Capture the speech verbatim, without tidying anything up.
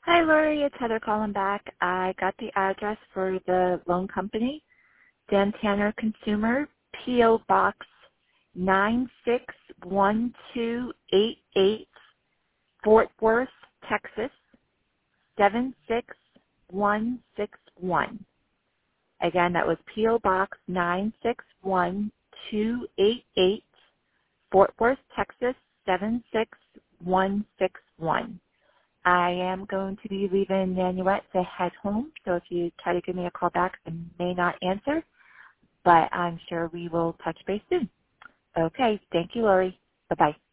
Hi, Lori. It's Heather calling back. I got the address for the loan company, Dan Tanner Consumer, P O. Box nine six one two eight eight, Fort Worth, Texas, seven six one six one. Again, that was P O. Box nine six one two eight eight, Fort Worth, Texas, seven six one six one. I am going to be leaving Nanuet to head home, so if you try to give me a call back, I may not answer, but I'm sure we will touch base soon. Okay, thank you, Lori. Bye-bye.